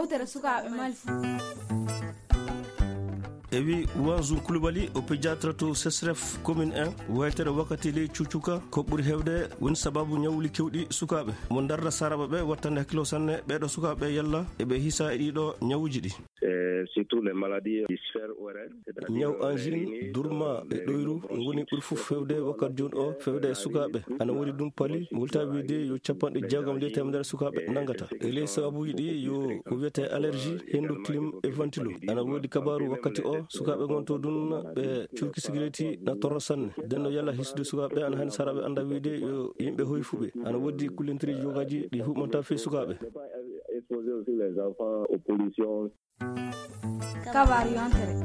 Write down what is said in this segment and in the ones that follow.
yewtere sukaɓe malfu. ewi Wanzu Coulibaly o pédiatre to SESREF commune 1 waytere wakkati ley cuccuka ko ɓuri hewde woni sababu ñawli kewɗi sukaɓe mo darda saraɓe ɓe wattande hakkilo sanne ɓeɗo sukaɓe yalla eɓe hisa e ɗiɗo ñawuji ɗi. surtout les maladies du sphère oreille. ñaw angine durma e ɗoyru woni ɓuri fof fewde wakkati joni o fewde e sukaɓe ana woni ɗum paali wulta wiide yo 50 ley temedere sukaɓe nangata e ley sababuji ɗi yo ko wiyete allergie hendu clim e ventilo ana wodi kabaru wakkati o sukaɓe gonto ɗum ɓe curki sigireti na torro sanne denno yalla hisde sukaɓe ana hani saraɓe anda wiide yo yimɓe hoy fuɓe ana wodi kullentiri jogaji ɗi huɓanta fe sukaɓe. Exposer aussi les enfants aux pollutions. Kabaru yontere.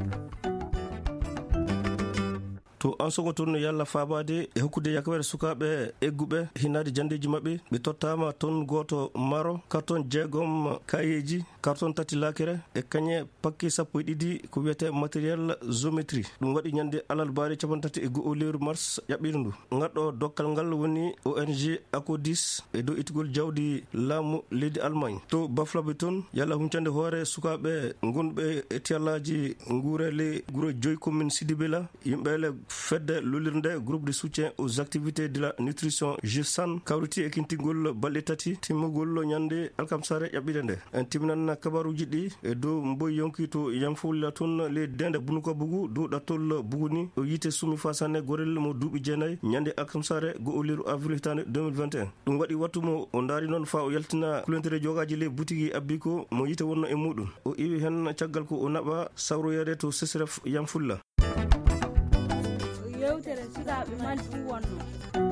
to an sogo toon yalla faabade e hokkude yakawere sukaɓe egguɓe hinade jandeji mabɓe ɓe tottama ton goto maro carton 6 kayeji carton 3 lakere e kañe paquet 12 ko wiyete matériel géométrie ɗum waɗi ñande alarbaare 3 lewru mars ƴaɓɓiri ndu gadɗo dokkal ngal woni ONG ACODIS e dow itugol jawdi laamu leydi Allemagne to baflaɓe toon yalla huncande hoore sukaɓe gonɓe e tiyallaji guurele guuro 5 commune Sidibéla yimɓele fedde lolirde groupe de soutien aux activités de la nutrition GIRSAN kawriti e kintigol balɗe tati timmugol ñande alkamsare ƴaɓɓide nde en timminan kabaruji ɗi e dow mboy yonki to yamfowlila toon le dende bunuka bugu dow ɗattol buguni o yite sumi fasane gorel mo duuɓi 9 ñande alkamsare go liru avril hitande 2021 ɗum waɗi wattu mo o daari noon fa o yaltina kulentere jogaji le boutique abbi ko mo yite wonno e muɗum o iwi hen caggal ko o naɓa sawroyede to SESREF Yamfulla. Yewtere sukaɓe malfu wonno.